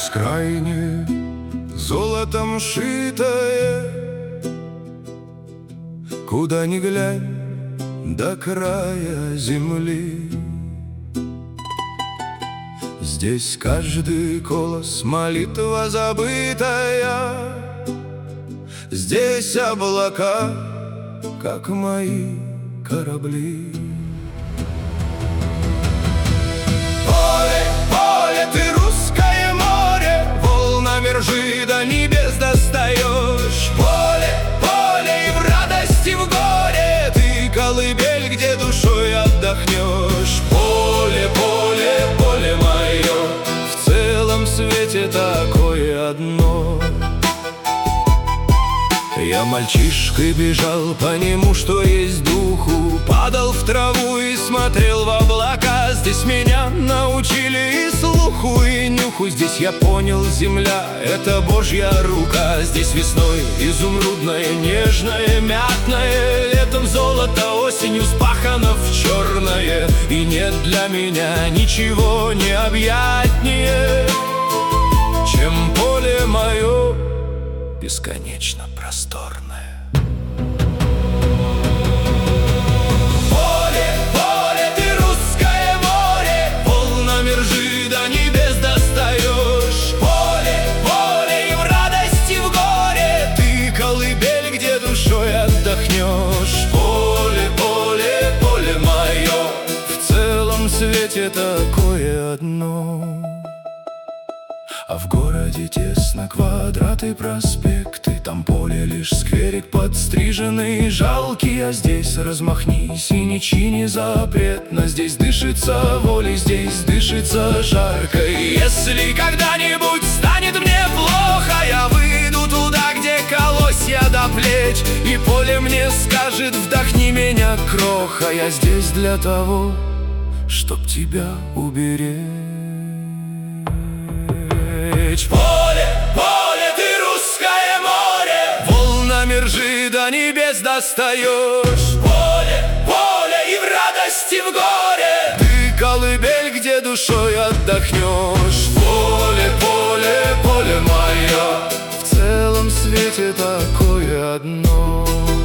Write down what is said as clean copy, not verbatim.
бескрайнее, золотом шитое, куда ни глянь, до края земли. Здесь каждый колос — молитва забытая, здесь облака, как мои корабли. Поле, поле, ты русское море, волнами ржи до небес достаешь. Поле, поле, и в радости, в горе ты колыбель, где душой отдохнешь. Поле, поле, поле мое, в целом свете такое одно. Я мальчишкой бежал по нему, что есть духу, падал в траву и смотрел в облака. Здесь меня научили и слуху, и нюху. Здесь я понял, земля — это Божья рука. Здесь весной изумрудное, нежное, мятное, летом золото, осенью спахано в черное. И нет для меня ничего необъятнее, чем поле мое бесконечно просторное. Поле, поле, ты русское море, волнами ржи до небес достаешь. Поле, поле, и в радости, в горе ты колыбель, где душой отдохнешь. Поле, поле, поле мое, в целом свете такое одно. А в городе тесно, квадраты, проспекты, там поле лишь скверик подстриженный, жалкий. А здесь размахнись и не чини запретно, здесь дышится волей, здесь дышится жарко. И если когда-нибудь станет мне плохо, я выйду туда, где колосья до плеч, и поле мне скажет: вдохни меня, кроха. Я здесь для того, чтоб тебя уберечь. Поле, поле, ты русское море, волнами ржи до небес достаешь. Поле, поле, и в радости, в горе ты колыбель, где душой отдохнешь. Поле, поле, поле мое, в целом свете такое одно.